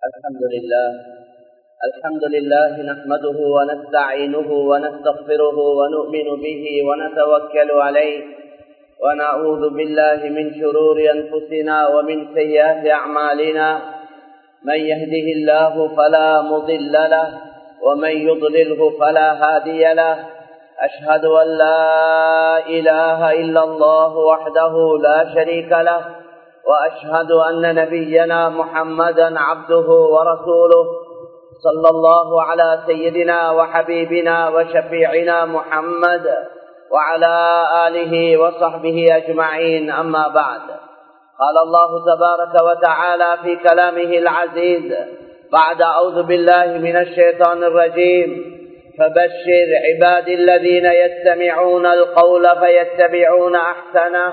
الحمد لله نحمده ونستعينه ونستغفره ونؤمن به ونتوكل عليه ونعوذ بالله من شرور أنفسنا ومن سيئات أعمالنا من يهده الله فلا مضل له ومن يضلله فلا هادي له أشهد أن لا إله إلا الله وحده لا شريك له وأشهد أن نبينا محمدا عبده ورسوله صلى الله على سيدنا وحبيبنا وشفيعنا محمد وعلى آله وصحبه أجمعين أما بعد قال الله تبارك وتعالى في كلامه العزيز بعد أعوذ بالله من الشيطان الرجيم فبشر عبادي الذين يستمعون القول فيتبعون أحسنه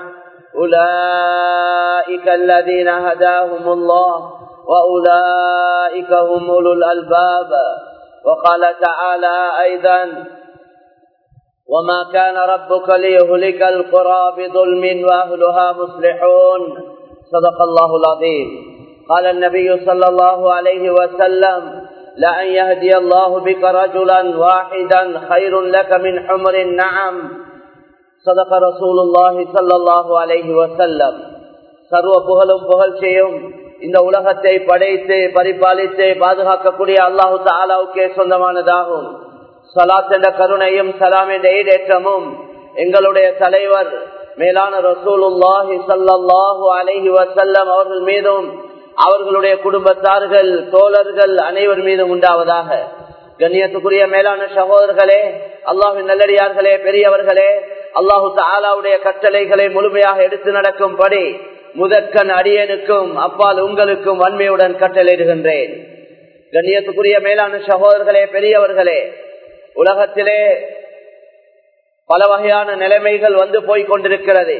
أولئك الذين هداهم الله وأولئك هم أولو الألباب وقال تعالى أيضا وما كان ربك ليهلك القرى بظلم وأهلها مصلحون صدق الله العظيم قال النبي صلى الله عليه وسلم لأن يهدي الله بك رجلا واحدا خير لك من حمر النعم صدق رسول الله صلى الله عليه وسلم சர்வ புகழும் புகழ்ச்சியும் இந்த உலகத்தை படைத்து பரிபாலித்து பாதுகாக்கக்கூடிய அல்லாஹு தஆலாவுக்கே சொந்தமானதாகும். ஸலாத் என்ற கருணையும் சலாம் என்ற ஈடேற்றமும் எங்களுடைய தலைவர் மேலான ரசூலுல்லாஹி ஸல்லல்லாஹு அலைஹி வஸல்லம் அவர்கள் மீதும் அவர்களுடைய குடும்பத்தார்கள் தோழர்கள் அனைவர் மீதும் உண்டாவதாக. கண்ணியத்துக்குரிய மேலான சகோதரர்களே, அல்லாஹ்வின் நல்லடியார்களே, பெரியவர்களே, அல்லாஹு தஆலாவுடைய கட்டளைகளை முழுமையாக எடுத்து நடக்கும்படி முதற்கண் அடியனுக்கும் அப்பால் உங்களுக்கும் வன்மையுடன் கட்டளையிடுகின்றேன். கண்ணியத்துக்குரிய மேலான சகோதரர்களே, பெரியவர்களே, உலகத்திலே பல வகையான நிலைமைகள் வந்து போய்கொண்டிருக்கிறது.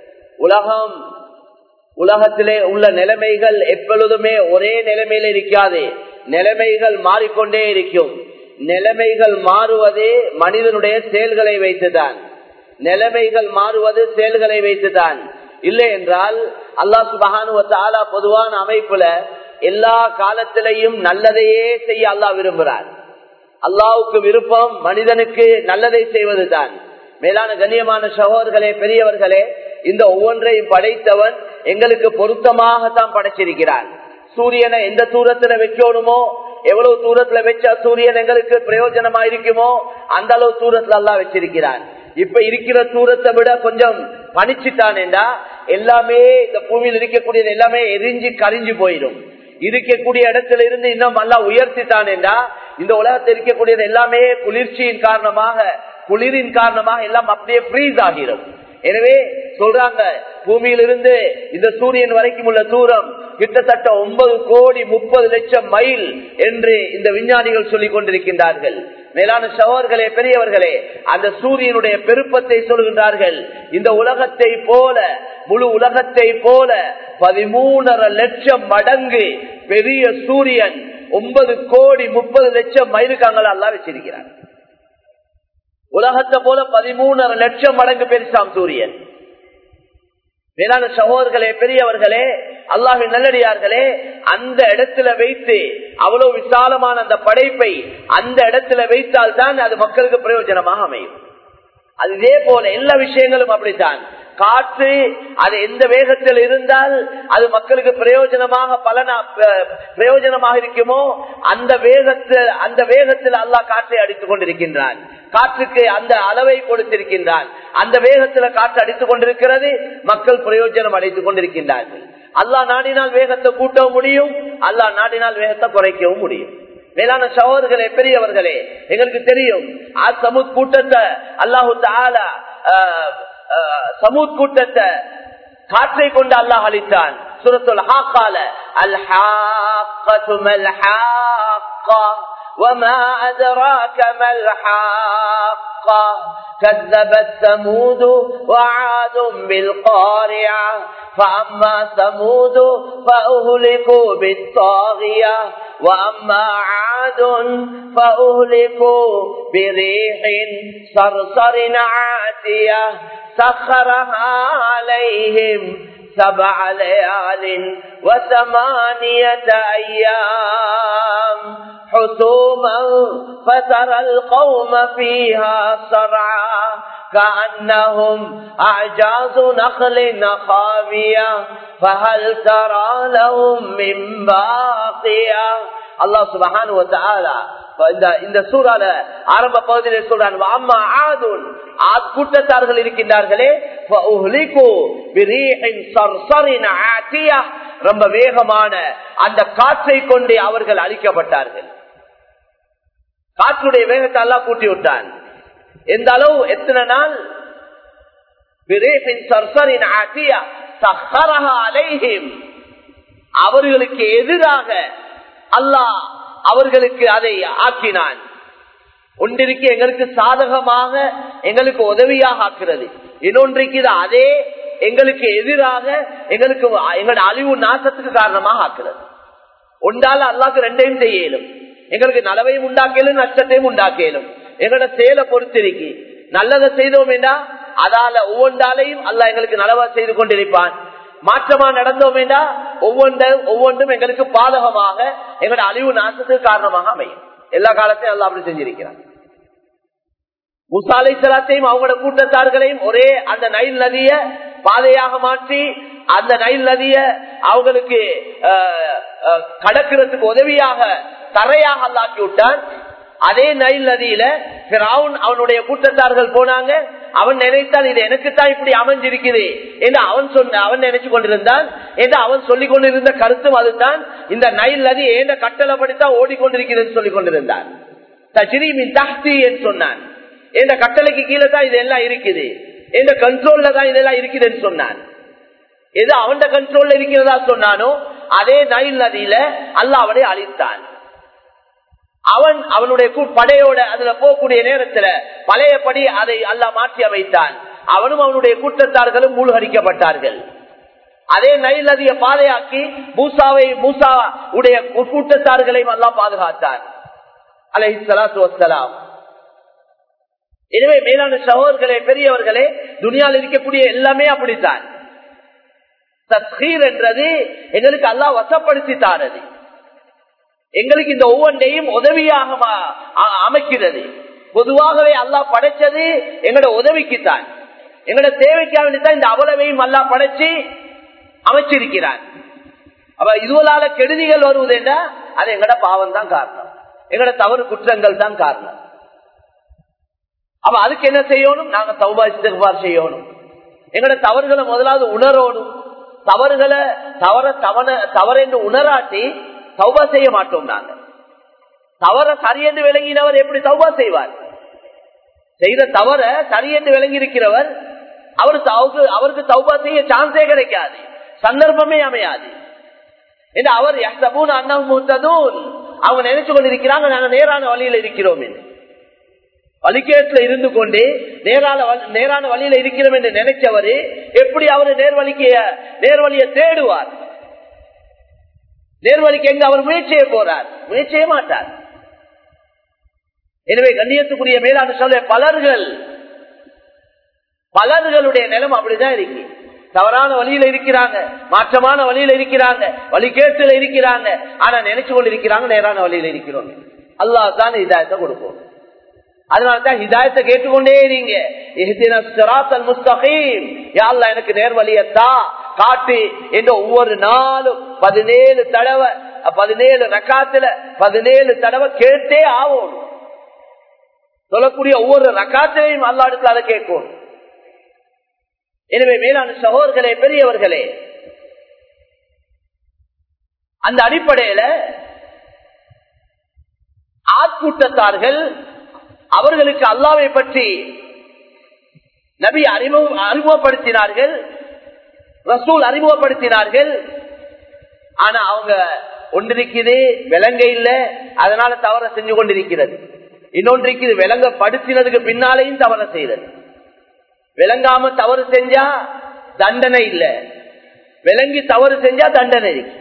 உலகத்திலே உள்ள நிலைமைகள் எப்பொழுதுமே ஒரே நிலைமையில் இருக்காது. நிலைமைகள் மாறிக்கொண்டே இருக்கும். நிலைமைகள் மாறுவது மனிதனுடைய செயல்களை வைத்துதான். நிலைமைகள் மாறுவது செயல்களை வைத்துதான். இல்லை என்றால் அல்லாஹ் சுப்ஹானஹு வ தஆலா பொதுவான அமைப்புல எல்லா காலத்திலையும் நல்லதையே செய்ய அல்லாஹ் விரும்புகிறார். அல்லாஹ்வுக்கு விருப்பம் மனிதனுக்கு நல்லதை செய்வதுதான். மேலான கண்ணியமான சகோதரர்களே, பெரியவர்களே, இந்த ஒவ்வொன்றையும் படைத்தவன் எங்களுக்கு பொருத்தமாகத்தான் படைச்சிருக்கிறான். சூரியனை எந்த தூரத்துல வைக்கணுமோ, எவ்வளவு தூரத்துல வச்சா சூரியன் எங்களுக்கு பிரயோஜனமா இருக்குமோ அந்த அளவு தூரத்துல எல்லாம் வச்சிருக்கிறான். இப்ப இருக்கிற தூரத்தை விட கொஞ்சம் பணிச்சுட்டான் என்றா எல்லாமே இந்த பூமியில் இருக்கக்கூடியது எல்லாமே எரிஞ்சு கரிஞ்சு போயிடும். இருக்கக்கூடிய இடத்துல இருந்து இன்னும் நல்லா உயர்த்திட்டான் என்றா இந்த உலகத்தில் இருக்கக்கூடியது எல்லாமே குளிர்ச்சியின் காரணமாக குளிரின் காரணமாக எல்லாம் அப்படியே ஃப்ரீஸ் ஆகிரும். எனவே சொல்றாங்க, பூமியிலிருந்து இந்த சூரியன் வரைக்கும் உள்ள தூரம் கிட்டத்தட்ட 9,30,00,000 மைல் என்று இந்த விஞ்ஞானிகள் சொல்லிக் கொண்டிருக்கின்றார்கள். மேலான சகோதரர்களே, பெரியவர்களே, அந்த சூரியனுடைய பெருப்பத்தை சொல்கின்றார்கள். இந்த உலகத்தை போல, முழு உலகத்தை போல 13,500,000 மடங்கு பெரிய சூரியன் 9,30,00,000 மைலுக்கு அங்கெல்லாம் வச்சிருக்கிறார். உலகத்தை போல 13,500,000 மடங்கு பெருசாம் சூரியன். மேலான சகோதரர்களே, பெரியவர்களே, அல்லாஹ்வின் நல்லடியார்களே, அந்த இடத்துல வைத்து அவ்வளவு விசாலமான அந்த படைப்பை அந்த இடத்துல வைத்தால் தான் அது மக்களுக்கு பிரயோஜனமாக அமையும். அது இதே போல எல்லா விஷயங்களும் அப்படித்தான். காற்று அது எந்த வேகத்தில் இருந்தால் அது மக்களுக்கு பிரயோஜனமாக இருக்குமோ அந்த வேகத்தில் அல்லாஹ் காற்றை அடித்துக் கொண்டிருக்கின்றான். காற்றுக்கு அந்த அளவை கொடுத்திருக்கின்றான். அந்த வேகத்தில் காற்று அடித்துக் கொண்டிருக்கிறது. மக்கள் பிரயோஜனம் அடைத்துக் கொண்டிருக்கின்றார்கள். அல்லாஹ் நாடினால் வேகத்தை கூட்டவும் முடியும், அல்லாஹ் நாடினால் வேகத்தை குறைக்கவும் முடியும். மேலான சகோதரர்களே, பெரியவர்களே, எங்களுக்கு தெரியும் சமூத் கூட்டத்தை அல்லாஹு தஆலா சமூத் கூட்டத்தை காற்றை கொண்டு அல்லாஹ் அளித்தான். சூரத்துல் ஹாக்கால அல் ஹாக்கத்து மல் ஹாக்கா வமா அத்ராக மல் ஹாக்கா كذبت ثمود وعاد بالقارعة فأما ثمود فأهلكوا بالطاغية وأما عاد فأهلكوا بريح صرصر عاتية سخرها عليهم 7 ليال و8 أيام قوما فترى القوم فيها صرعا كأنهم أعجاز نخل خاوية فهل ترى لهم من باقية. அல்லாஹ் சுப்ஹானஹு வ தஆலா இந்த சூரால ஆரம்ப பகுதியில் சொல்றான், அம்மா ஆதுன், ஆத் கூட்டத்தார்கள் இருக்கின்றார்களே, ரொம்ப வேகமான அந்த காற்றை கொண்டு அவர்கள் அழிக்கப்பட்டார்கள். காற்றுடைய வேகத்தை அல்லாஹ் கூட்டி விட்டான். எந்த அளவு, எத்தனை நாள்? அவர்களுக்கு எதிராக அல்லாஹ் அவர்களுக்கு அதை ஆக்கினான். ஒன்றிற்கு எங்களுக்கு சாதகமாக எங்களுக்கு உதவியாக ஆக்குறது, இன்னொன்றைக்கு அதே எங்களுக்கு எதிராக எங்களுக்கு எங்களோட அழிவு நாசத்துக்கு காரணமாக ஆக்குறது. ஒன்றால அல்லாஹ்க்கு ரெண்டையும் செய்யலும், எங்களுக்கு நலவையும் உண்டாக்கலும் நஷ்டத்தையும் உண்டாக்கலும். எங்களோட செயலை பொறுத்திருக்கு. நல்லதை செய்தோம் என்றா அதால ஒவ்வொன்றாலையும் அல்லாஹ் எங்களுக்கு நலவா செய்து கொண்டிருப்பான். மாற்றமா நடந்தோம் என்றா ஒவ்வொன்றும் எங்களுக்கு பாதகமாக எங்களோட அழிவு நாசத்துக்கு காரணமாக அமையும். எல்லா காலத்தையும் அல்லாஹ் அப்படி செஞ்சிருக்கிறான். மூசா அலைஹிஸ்ஸலாத்தையும் அவங்களோட கூட்டத்தார்களையும் ஒரே அந்த நைல் நதிய பாதையாக மாற்றி அந்த நைல் நதிய அவங்களுக்கு கடக்கிறதுக்கு உதவியாக தரையாக அல்லாக்கி விட்டான். அதே நைல் நதியில ஃபிரௌன் அவனுடைய கூட்டத்தார்கள் போனாங்க. அவன் நினைத்தான் இது எனக்குத்தான் இப்படி அமைஞ்சிருக்குது என்று அவன் நினைச்சு கொண்டிருந்தான். என்று அவன் சொல்லிக் கொண்டிருந்த கருத்தும் அதுதான், இந்த நைல் நதி ஏண்ட கட்டளைப்படித்தான் ஓடிக்கொண்டிருக்கிறது சொல்லிக் கொண்டிருந்தான். தஜ்ரீமின் தஹ்தி என்று சொன்னான். என்ற கட்டளைக்கு கீழே தான் இதெல்லாம் இருக்குது, என்ற கண்ட்ரோல்ல தான் இதெல்லாம் இருக்குதுன்னு சொன்னான். எது அவன் கண்ட்ரோல்ல இருக்கிறதா சொன்னானோ அதே நைல் நதியில அல்லாஹ் அவனை அழித்தான். அவனுடைய படையோட அதுல போகக்கூடிய நேரத்துல பழையபடி அதை அல்லாஹ் மாற்றி அமைத்தான். அவனும் அவனுடைய கூட்டத்தார்களும் மூழ்கடிக்கப்பட்டார்கள். அதே நைல் நதிய பாதையாக்கி மூசா உடைய கூட்டத்தார்களையும் அல்லாஹ் பாதுகாத்தான் அலைஹிஸ்ஸலாத்து வஸ்ஸலாம். எனவே மேலான சகோதரர்களே, பெரியவர்களே, துனியாவில் இருக்கக்கூடிய எல்லாமே அப்படித்தான். தஸ்கீர் என்றது எங்களுக்கு அல்லாஹ் வசப்படுத்தி தாரது, எங்களுக்கு இந்த ஒவ்வொன்றையும் உதவியாக அமைக்கிறது. பொதுவாகவே அல்லாஹ் படைச்சது எங்களோட உதவிக்குத்தான், எங்களோட தேவைக்காக வேண்டித்தான் இந்த அவ்வளவையும் அல்லாஹ் படைச்சு அமைச்சிருக்கிறான். அப்ப இதுவளால கெடுதிகள் வருவது என்றா அது எங்களோட பாவம் தான் காரணம், எங்களோட தவறு குற்றங்கள் தான் காரணம். அப்ப அதுக்கு என்ன செய்யணும்? நாங்க தௌபா இஸ்திக்பார் செய்யணும். எங்களோட தவறுகளை முதலாவது உணரணும். தவறென்று உணராட்டி தௌபா செய்ய மாட்டோம். நாங்க தவற சரியென்று விளங்கினவர் எப்படி தௌபா செய்வார்? செய்த தவற சரியென்று விளங்கி இருக்கிறவர் அவருக்கு தௌபா செய்ய சான்ஸே கிடைக்காது, சந்தர்ப்பமே அமையாது. அவர் அவங்க நினைச்சு கொண்டிருக்கிறாங்க நாங்க நேரான வழியில இருக்கிறோம் என்று. வழிகேட்டுல இருந்து கொண்டு நேரான வழியில இருக்கிறோம் என்று நினைச்சவரு எப்படி அவரு நேர்வழியை தேடுவார்? நேர்வழிக்கு எங்க அவர் முயற்சிய போறார்? முயற்சிய மாட்டார். எனவே கண்ணியத்துக்குரிய மேலான சொல்ல பலர்களுடைய நிலம் அப்படிதான் இருக்கு. தவறான வழியில இருக்கிறாங்க, மாற்றமான வழியில இருக்கிறாங்க, வழிகேட்டுல இருக்கிறாங்க. ஆனா நினைச்சு கொண்டு இருக்கிறாங்க நேரான வழியில இருக்கிறோம். அல்லாஹ் தான் ஹிதாயத்தை கொடுப்போம். அதனாலதான் ஹிதாயத்தை கேட்டுக்கொண்டே இருங்க. எனக்கு நேர்வழியத்தா காட்டு என்று ஒவ்வொரு நாளும் 17 தடவை 17 ரக்காத்துல 17 தடவை கேட்டே ஆகும். சொல்லக்கூடிய ஒவ்வொரு ரக்காத்திலையும் அல்லாஹ் இடத்துல அதை கேட்கும். எனவே மேலான சகோதரர்களே, பெரியவர்களே, அந்த அடிப்படையில ஆட்கூட்டத்தார்கள் அவர்களுக்கு அல்லாஹ்வை பற்றி நபி அறிமுகப்படுத்தினார்கள், ரசூல் அறிமுகப்படுத்தினார்கள். ஆனா அவங்க ஒன்றிருக்குது விளங்க இல்ல, அதனால தவற செஞ்சு கொண்டிருக்கிறது. இன்னொன்றைக்கு விளங்கப்படுத்தினதுக்கு பின்னாலேயும் தவற செய்யறது. விளங்காம தவறு செஞ்சா தண்டனை இல்ல, விளங்கி தவறு செஞ்சா தண்டனை இருக்கு.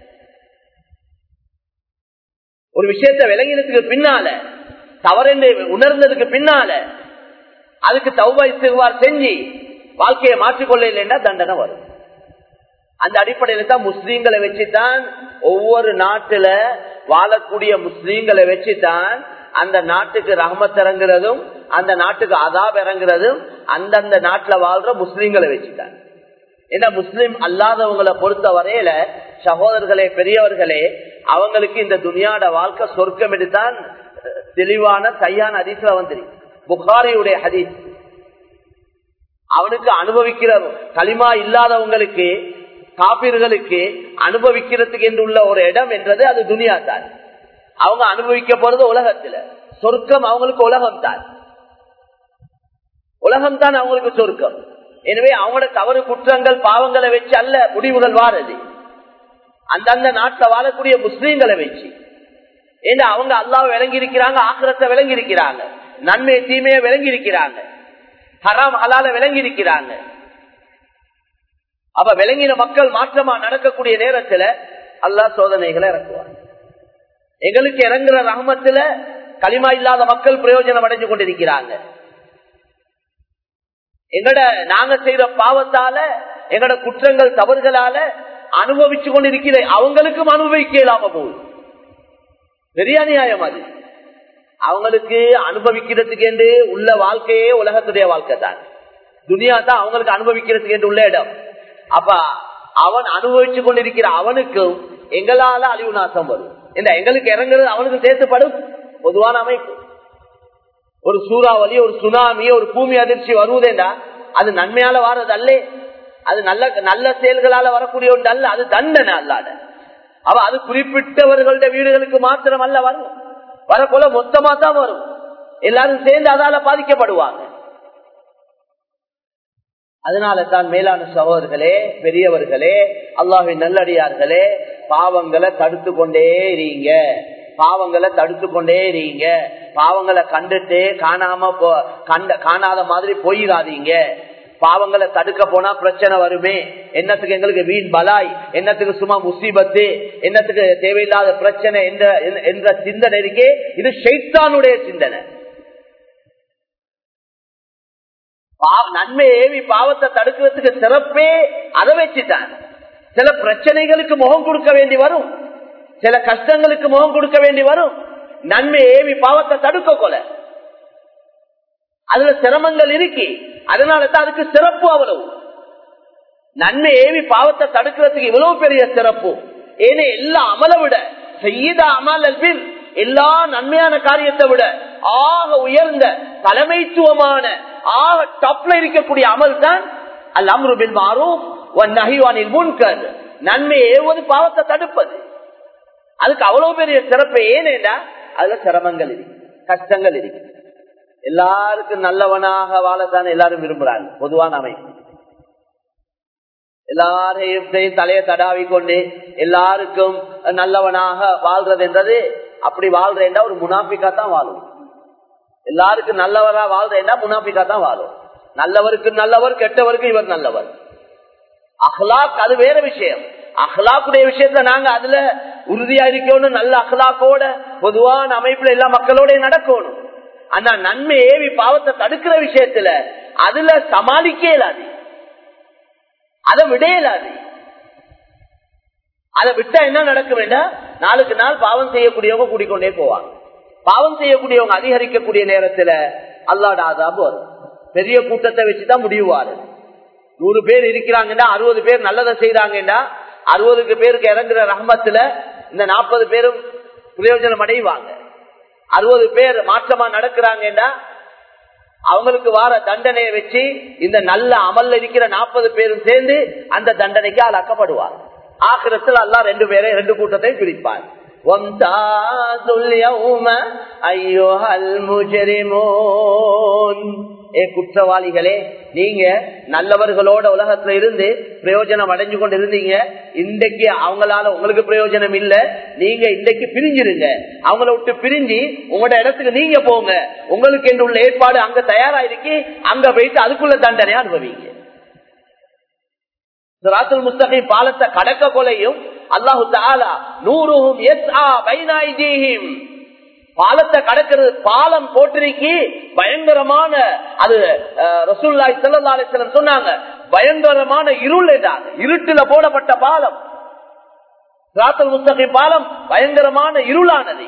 ஒரு விஷயத்தை விளங்கினதுக்கு பின்னால, தவறு உணர்ந்ததுக்கு பின்னால அதுக்கு தௌபா இஸ்திக்பார் செஞ்சு வாழ்க்கையை மாற்றிக்கொள்ள இல்லைன்னா தண்டனை வரும். அந்த அடிப்படையில தான் முஸ்லீம்களை வச்சுதான் ஒவ்வொரு நாட்டுல வாழக்கூடிய முஸ்லீம்களை வச்சுதான் அந்த நாட்டுக்கு ரஹ்மத் இறங்குறதும் அந்த நாட்டுக்கு அதாப் இறங்குறதும் அந்தந்த நாட்டுல வாழ்ற முஸ்லீம்களை வச்சுதான். ஏன்னா முஸ்லீம் அல்லாதவங்களை பொறுத்த வரையில சகோதரர்களே பெரியவர்களே அவங்களுக்கு இந்த துனியாட வாழ்க்கை சொர்க்கம் எடுத்தான் தெளிவான கையான ஹதீஸ்ல வந்துருக்கு. புகாரியுடைய ஹதீஸ். அவனுக்கு அனுபவிக்கிற களிமா இல்லாதவங்களுக்கு காபீர்களுக்கு அனுபவிக்கிறதுக்கு என்று உள்ள ஒரு இடம் என்றது அது துனியா தான். அவங்க அனுபவிக்க போறது உலகத்துல. சொர்க்கம் அவங்களுக்கு உலகம் தான். உலகம் தான் அவங்களுக்கு சொர்க்கம். எனவே அவங்களோட தவறு குற்றங்கள் பாவங்களை வச்சு அல்ல முடிவுகள் வாரது, அந்தந்த நாட்டில் வாழக்கூடிய முஸ்லீம்களை வச்சு. ஏன்னா அவங்க அல்லாஹ்வை விளங்கி இருக்கிறாங்க, ஆகிரத்தை விளங்கி இருக்கிறாங்க, நன்மை தீமையை விளங்கி இருக்கிறாங்க, ஹராம் ஹலால விளங்கி இருக்கிறாங்க. அப்ப விளங்கின மக்கள் மாற்றமா நடக்கக்கூடிய நேரத்துல அல்லாஹ் சோதனைகளை இறக்குவார். எங்களுக்கு இறங்குற ரஹ்மத்துல களிமா இல்லாத மக்கள் பிரயோஜனம் அடைஞ்சு கொண்டிருக்கிறாங்க. எங்கட நாங்க செய்யற பாவத்தால எங்கட குற்றங்கள் தவறுகளால அனுபவிச்சு கொண்டிருக்கிற அவங்களுக்கும் அனுபவிக்க இல்லாம போகுது. பெரிய அநியாயம் அது. அவங்களுக்கு அனுபவிக்கிறதுக்கு என்று உள்ள வாழ்க்கையே உலகத்துடைய வாழ்க்கை தான். துனியா தான் அவங்களுக்கு அனுபவிக்கிறதுக்கு என்று உள்ள இடம். அப்ப அவன் அனுபவிச்சு கொண்டிருக்கிற அவனுக்கும் எங்களால அழிவு நாசம் வரும். எங்களுக்கு இறங்குறது அவனுக்கு சேர்த்துப்படும். பொதுவான அமைப்பு. ஒரு சூறாவளி, ஒரு சுனாமி, ஒரு பூமி அதிர்ச்சி வருவதேண்டா அது நன்மையால வாரது அல்ல, அது நல்ல நல்ல செயல்களால வரக்கூடிய ஒன்று அல்ல, அது தண்டனை அல்லாத. அவ அது குறிப்பிட்டவர்களுடைய வீடுகளுக்கு மாத்திரம் அல்ல வரும், வரப்போல மொத்தமா தான் வரும். எல்லாரும் சேர்ந்து அதால பாதிக்கப்படுவாங்க. அதனால தான் மேலான சகோதரர்களே பெரியவர்களே அல்லாஹ்வின் நல்லடியார்களே பாவங்களை தடுத்து கொண்டே இருங்க, பாவங்களை தடுத்து கொண்டே இருங்க. பாவங்களை கண்டுட்டு காணாத மாதிரி போயிடாதீங்க. பாவங்களை தடுக்க போனா பிரச்சனை வருமே, என்னத்துக்கு எங்களுக்கு வீண் பலாய், என்னத்துக்கு சும்மா முசீபத்து, என்னத்துக்கு தேவையில்லாத பிரச்சனை என்ற சிந்தனை இருக்கே, இது ஷைத்தானுடைய சிந்தனை. நன்மை ஏவி பாவத்தை தடுக்கிறதுக்கு சிறப்பே அதை வச்சுதான். சில பிரச்சனைகளுக்கு முகம் கொடுக்க வேண்டி வரும், சில கஷ்டங்களுக்கு முகம் கொடுக்க வேண்டி வரும். நன்மை ஏவி பாவத்தை தடுக்க கொல அதுல சிரமங்கள் இருக்கு. அதனால தான் அதுக்கு சிறப்பு அவ்வளவு. நன்மை ஏவி பாவத்தை தடுக்கிறதுக்கு இவ்வளவு பெரிய சிறப்பு. ஏன்னா எல்லா அமலை விட செய்த அமல் அல்பிர், எல்லா நன்மையான காரியத்தை விட ஆக உயர்ந்த தலைமைத்துவமான ஆக டாப்ல இருக்கக்கூடிய அமல் தான் அல் அம்ரு பில் மஅரூஃப் வன் நஹ்யு அனில் முன்கர். நன்மை ஏவுவது பாவத்தை தடுப்பது. அதுக்கு அவ்வளவு பெரிய சிறப்பு. ஏனேண்டா அதுல சிரமங்கள் இருக்கு, கஷ்டங்கள் இருக்கு. எல்லாருக்கும் நல்லவனாக வாழத்தான் எல்லாரும் விரும்புறாங்க. பொதுவான அமைப்பு எல்லாரையும் தலையை தடாவி கொண்டு எல்லாருக்கும் நல்லவனாக வாழ்றது என்றது, அப்படி வாழ்றேன்டா ஒரு முனாஃபிக்கா தான் வாழும். எல்லாருக்கும் நல்லவரா வாழ்றேன்டா முனாஃபிக்கா தான் வாழும். நல்லவருக்கு நல்லவர், கெட்டவருக்கு இவர் நல்லவர். அஹ்லாக் அது வேற விஷயம். அஹ்லாக்குடைய விஷயத்துல நாங்க அதுல உறுதியா இருக்கணும். நல்ல அஹ்லாக்கோட பொதுவான அமைப்புல எல்லா மக்களோட நடக்கணும். ஆனா நன்மை ஏவி பாவத்தை தடுக்கிற விஷயத்துல அதுல சமாளிக்க இயலாது, அதை விட இயலாது. அதை விட்டா என்ன நடக்க வேண்டாம், நாளுக்கு நாள் பாவம் செய்யக்கூடியவங்க கூடிக்கொண்டே போவாங்க. பாவம் செய்யக்கூடியவங்க அதிகரிக்கக்கூடிய நேரத்துல அல்லாஹ்வுடைய அஸாப் வரும். பெரிய கூட்டத்தை வச்சுதான் முடிவாரு. 100 பேர் இருக்கிறாங்கன்னா 60 பேர் நல்லதை செய்யறாங்கன்னா 60 பேருக்கு இறங்குற ரஹ்மத்துல இந்த 40 பேரும் பிரயோஜனம் அடைவாங்க. 60 பேர் மாற்றமா நடக்கிறாங்கன்னா அவங்களுக்கு வார தண்டனையை வச்சு இந்த நல்ல அமல்ல இருக்கிற 40 பேரும் சேர்ந்து அந்த தண்டனைக்கு ஆளாக்கப்படுவார். ஆகிரத்தில் அல்லாஹ் 2 பேரை 2 கூட்டத்தை பிரிப்பார். குற்றவாளிகளே, நீங்க நல்லவர்களோட உலகத்துல இருந்து பிரயோஜனம் அடைஞ்சு கொண்டு இருந்தீங்க. இன்றைக்கு அவங்களால உங்களுக்கு பிரயோஜனம் இல்ல, நீங்க இன்றைக்கு பிரிஞ்சிருங்க. அவங்கள விட்டு பிரிஞ்சு உங்களோட இடத்துக்கு நீங்க போங்க. உங்களுக்கு என்று உள்ள ஏற்பாடு அங்க தயாராயிருக்கு, அங்க போயிட்டு அதுக்குள்ள தண்டனை அனுபவிங்க. சிராத்துல் முஸ்தகீம் பாலத்தை கடக்க கொலையும் அல்லாஹு தஆலா நூருஹும் யஸ்ஆ பைன ஐதீஹிம், பாலத்தை கடக்கிறது. பாலம் போட்டிருக்கி பயங்கரமான, அது ரசூலுல்லாஹி ஸல்லல்லாஹு அலைஹி வஸல்லம் சொன்னாங்க, பயங்கரமான இருள் என்றாங்க. இருட்டுல போடப்பட்ட பாலம். சிராத்துல் முஸ்தகீம் பாலம் பயங்கரமான இருளானது.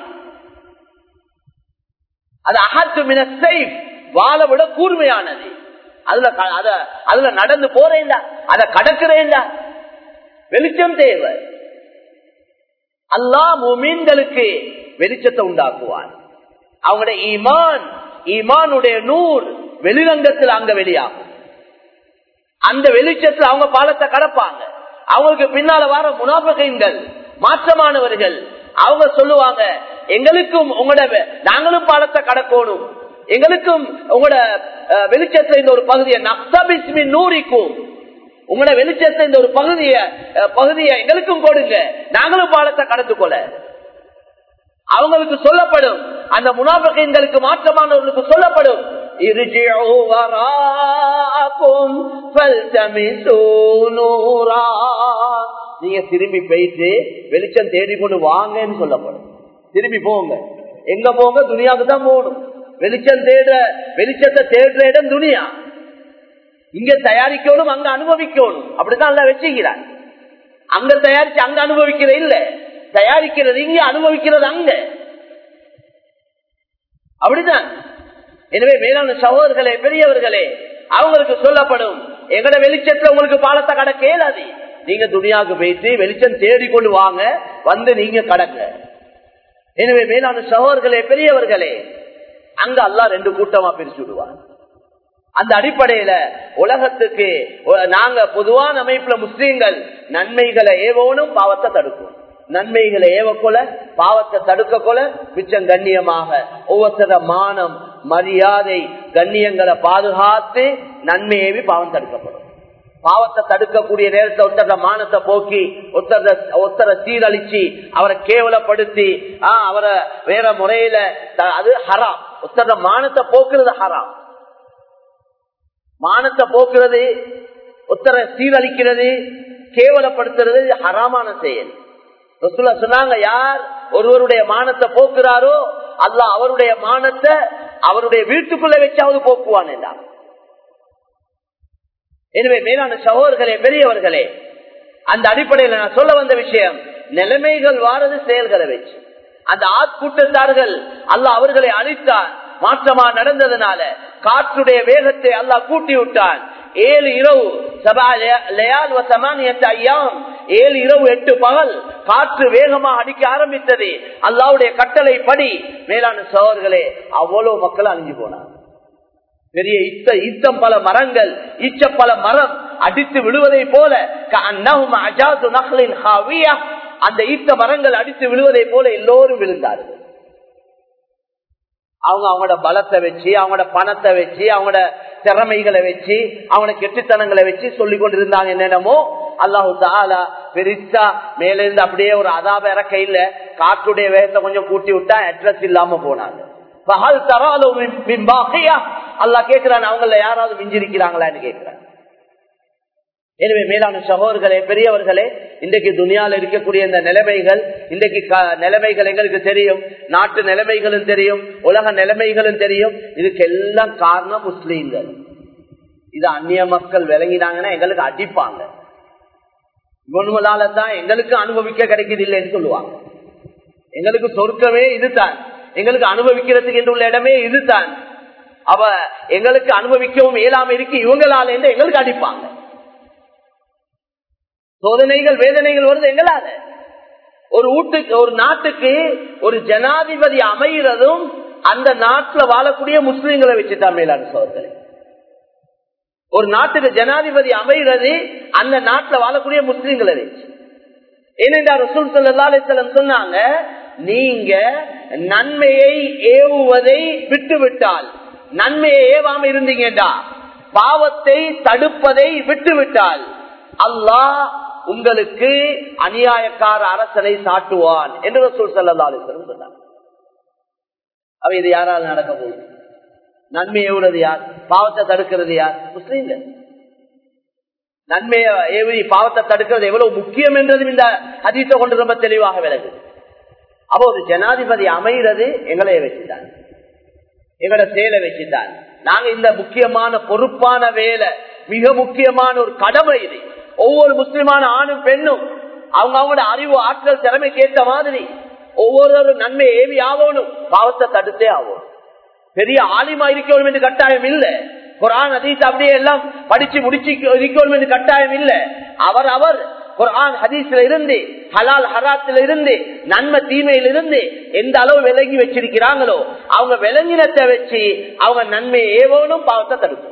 அது அஹத்து மினஸ் ஸைஃப், வாளை விட கூர்மையானது. அதுல நடந்து போறேன், அதை கடக்கிறேன், வெளிச்சம் தேவை. அல்லாஹ் முஃமின்களுக்கு வெளிச்சத்தை உண்டாக்குவான். அவங்களுடைய ஈமானுடைய நூர் வெளிரங்கத்தில் அங்க வெளியாகும். அந்த வெளிச்சத்தில் அவங்க பாலத்தை கடப்பாங்க. அவங்களுக்கு பின்னால வர முனாஃபிகீன்கள், மாற்றமானவர்கள், அவங்க சொல்லுவாங்க, எங்களுக்கும் உங்களோட நாங்களும் பாலத்தை கடக்கணும், எங்களுக்கும் உங்களோட வெளிச்சத்துல இந்த ஒரு பகுதியை நக்ஸபிஸ்மி நூரிக்கும், உங்களோட வெளிச்சத்தை இந்த ஒரு பகுதியை எங்களுக்கும் கொடுங்க, நாங்களும் பாலத்தை கடந்துக்கொள்ள. அவங்களுக்கு சொல்லப்படும், அந்த முனாஃபிகீன்களுக்கு மாற்றமானவர்களுக்கு சொல்லப்படும், இர்ஜிஉ வராஅக்கும் ஃபல்தமிஸூ நூரா, நீங்க திரும்பி போயிட்டு வெளிச்சம் தேடிக்கொண்டு வாங்கன்னு சொல்லப்படும். திரும்பி போங்க. எங்க போங்க? துனியாவுக்கு தான் போகணும். வெளிச்சத்தை தேடுற இடம் துனியா. இங்க தயாரிக்கணும், அங்க அனுபவிக்கணும். அப்படித்தான் எல்லாம் வச்சுக்கிறார். அங்க தயாரிச்சு அங்க அனுபவிக்கிறது இல்ல, தயாரிக்கிறது இங்க, அனுபவிக்கிறது அங்க. அப்படிதான். எனவே மேலான சகோதரர்களே, பெரியவர்களே, அவங்களுக்கு சொல்லப்படும், எங்கட வெளிச்சத்துல உங்களுக்கு பாலத்தை கடக்க இயலாது, நீங்க துனியாவுக்கு போயிட்டு வெளிச்சம் தேடிக்கொண்டு வாங்க, வந்து நீங்க கடக்க. எனவே மேலான சகோதரர்களே, பெரியவர்களே, அங்க அல்லாஹ் ரெண்டு கூட்டமா பிரிச்சு விடுவார். அந்த அடிப்படையில உலகத்துக்கு நாங்க பொதுவான அமைப்புல முஸ்லீம்கள் நன்மைகளை ஏவணும், பாவத்தை தடுக்கும். நன்மைகளை ஏவக்கொள்ள, பாவத்தை தடுக்க கொள்ள மிச்சம் கண்ணியமாக ஒவ்வொருத்தர மானம், மரியாதை, கண்ணியங்களை பாதுகாத்து நன்மை ஏவி பாவம் தடுக்கப்படும். பாவத்தை தடுக்கக்கூடிய நேரத்தை ஒருத்தர மானத்தை போக்கி, ஒருத்தர சீரழிச்சு, அவரை கேவலப்படுத்தி, அவரை வேற முறையில, அது ஹராம். ஒருத்தர மானத்தை போக்குறது ஹராம். மானத்தை போக்குறது, ஒருத்தர சீரழிக்கிறது, கேவலப்படுத்துறது ஹராமான செயல். ரசூலுல்லாஹ் சொன்னாங்க, யார் ஒருவருடைய மானத்தை போக்குறாரோ அல்லாஹ் அவருடைய மானத்தை அவருடைய வீட்டுக்குள்ள வச்சாவது போக்குவான் என்றார். எனவே மேலான சகோதரர்களே, பெரியவர்களே, அந்த அடிப்படையில் நான் சொல்ல வந்த விஷயம், நிலைமைகள் வாரது செயல்களை வச்சு. அந்த ஆட்கூட்டத்தார்கள் அல்லாஹ் அவர்களை அழித்தான். மாற்றமா நடந்ததுனால காற்றுடைய வேகத்தை அல்லாஹ் கூட்டி விட்டான். 7 இரவு 7 இரவு 8 பகல் காற்று வேகமாக அடிக்க ஆரம்பித்தது. அல்லாஹ்வுடைய கட்டளை படி மேலான சகோதரர்களே, அவ்வளவு மக்கள் அழிஞ்சு போனார். பெரிய ஈச்சம் பல மரங்கள், ஈச்சப்பல மரம் அடித்து விழுவதை போல, அந்த ஈச்ச மரங்கள் அடித்து விழுவதை போல எல்லோரும் விழுந்தார்கள். அவங்களோட பலத்தை வச்சு, அவங்களோட பணத்தை வச்சு, அவங்களோட திறமைகளை வச்சு, அவங்களோட கெட்டுத்தனங்களை வச்சு சொல்லிக் கொண்டிருந்தாங்க. என்னென்னமோ அல்லாஹு தஆலா பெருசா மேல இருந்து அப்படியே ஒரு அதாப இறக்க இல்ல, காற்றுடைய வேகத்தை கொஞ்சம் கூட்டி விட்டா அட்ரஸ் இல்லாம போனாங்க. அல்லாஹ் கேட்கிறான், அவங்கள யாராவது மிஞ்சிருக்கிறாங்களான்னு கேட்கிறான். எனவே மேலான சகோதரர்களே, பெரியவர்களே, இன்றைக்கு துனியால இருக்கக்கூடிய இந்த நிலைமைகள், இன்றைக்கு நிலைமைகள் எங்களுக்கு தெரியும், நாட்டு நிலைமைகளும் தெரியும், உலக நிலைமைகளும் தெரியும். இதுக்கு எல்லாம் காரணம் முஸ்லீம்கள். இது அந்நிய மக்கள் விளங்கினாங்கன்னா எங்களுக்கு அடிப்பாங்க. இவனுங்களால தான் எங்களுக்கு அனுபவிக்க கிடைக்குது இல்லைன்னு சொல்லுவாங்க. எங்களுக்கு சொர்க்கமே இதுதான், எங்களுக்கு அனுபவிக்கிறதுக்கு என்று உள்ள இடமே இதுதான். அவ எங்களுக்கு அனுபவிக்கவும் இயலாம இருக்கு இவங்களால என்று எங்களுக்கு அடிப்பாங்க. சோதனைகள், வேதனைகள் வருது எங்களால. ஒரு நாட்டுக்கு ஒரு ஜனாதிபதி அமைகிறதும் அந்த நாட்டில் வாழக்கூடிய முஸ்லிம்களை வச்சுதான் மேலான சோதனை. ஒரு நாட்டுக்கு ஜனாதிபதி அமைகிறது அந்த நாட்டில் வாழக்கூடிய முஸ்லிம்களை வச்சு. ஏனென்றால் ரசூல் ஸல்லல்லாஹு அலைஹி வஸல்லம் சொன்னாங்க, நீங்க நன்மையை ஏவுவதை விட்டுவிட்டால், நன்மையை ஏவாம இருந்தீங்கடா, பாவத்தை தடுப்பதை விட்டுவிட்டால் அல்லாஹ் உங்களுக்கு அநியாயக்கார அரசனை சாட்டுவான் என்று ரசூல் ஸல்லல்லாஹு அலைஹி வஸல்லம் சொன்னார். அவ இது யாரால் நடக்க போகுது? நன்மை ஏவுறது யார்? பாவத்தை தடுக்கிறது யார்? முஸ்லீம்கள். நன்மையை ஏவி பாவத்தை தடுக்கிறது எவ்வளவு முக்கியம் என்றதும் இந்த ஹதீஸை கொண்டு ரொம்ப தெளிவாக விளங்குது. அப்போ ஒரு ஜனாதிபதி அமைகிறது எங்களைய வச்சுதான், எங்களோட செயலை வச்சுதான். நாங்க இந்த முக்கியமான பொறுப்பான வேலை, மிக முக்கியமான ஒரு கடமை இது. ஒவ்வொரு முஸ்லிமான ஆணும் பெண்ணும் அவங்களோட அறிவு ஆற்றல் திறமைக்கு ஏற்ற மாதிரி ஒவ்வொரு நன்மை ஏவி ஆகணும், பாவத்தை தடுத்தே ஆகணும். பெரிய ஆலிமா இருக்கணும் என்று கட்டாயம் இல்லை, குர்ஆன் ஹதீஸ் அப்படியே எல்லாம் படிச்சு முடிச்சு இருக்கணும் என்று கட்டாயம் இல்லை. அவர் குர்ஆன் ஹதீஸ்ல இருந்து, ஹலால் ஹராத்துல இருந்து, நன்மை தீமையில இருந்து எந்த அளவு விளங்கி வச்சிருக்கிறாங்களோ அவங்க விளங்கினத்தை வச்சு அவங்க நன்மையை ஏவணும், பாவத்தை தடுக்கணும்.